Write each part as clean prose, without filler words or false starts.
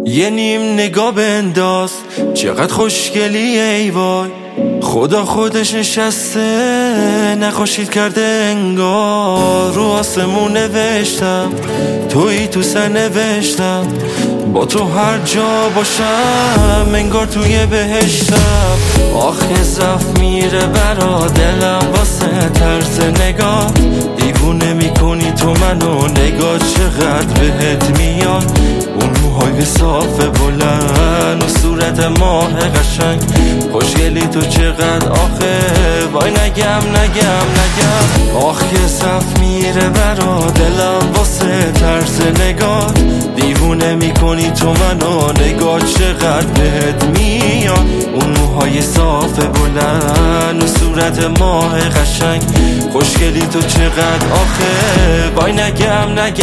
یه نیم نگاه بنداز چقدر خوشگلی ای وای. خدا خودش نشسته نخوشید کرده انگار. رو آسمون نوشتم تویی تو سر نوشتم. با تو هر جا باشم انگار توی بهشتم. آخه زف میره برا دلم واسه طرز نگاه. دیوونه میکنی تو منو نگاه چقدر بهت میاد. اون موهای صاف بلند و صورت ماه قشنگ. خوشگلی تو چقدر آخه وای نگم. آخه صف میره برا دلم واسه طرز نگاه. دیوونه میکنی تو منو نگاه چقدر بهت میاد. اون موهای صاف بلند و صورت ماه قشنگ. خوشگلی تو چقدر آخه وای نگم.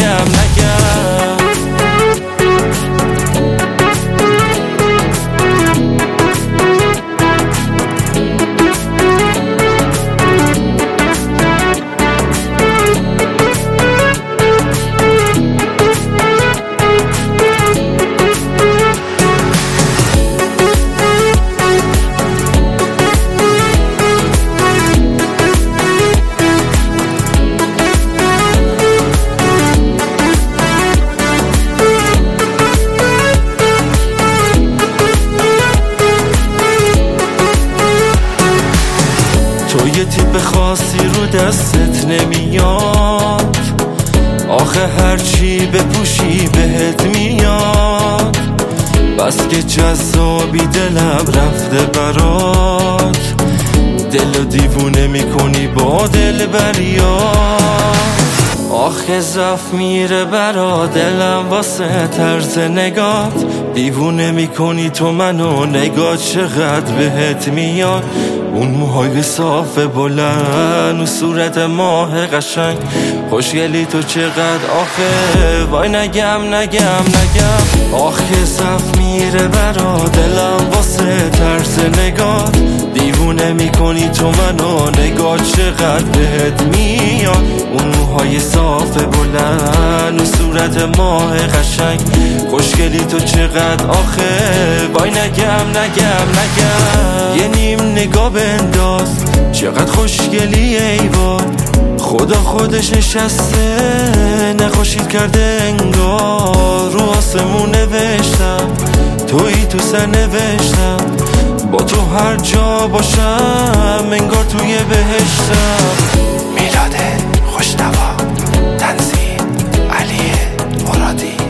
تو یه تیپ خاصی رو دستت نمیاد. آخه هرچی بپوشی بهت میاد. بس که جذابی دلم رفته برات. دلو دیوونه میکنی با دل بریات. آخه زف میره برا دلم واسه طرز نگات. دیوونه میکنی تو منو نگاه چقدر بهت میاد. اون موهای صاف بلند و صورت ماه قشنگ. خوشگلی تو چقدر آخه وای نگم. آخه صف میره برا دلم واسه طرز نگات. دیوونه میکنی تو منو نگاه چقدر بهت میاد. اون موهای صاف بلند و صورت ماه قشنگ. خوشگلی تو چقدر آخه وای نگم. یه نیم نگاه بنداز چقدر خوشگلی ای وای. خدا خودش نشسته نخوشید کرده انگار. رو آسمون نوشتم تویی تو سر نوشتم. با تو هر جا باشم انگار توی بهشتم. میلاد خوشنوا، تنظیم علی مرادی.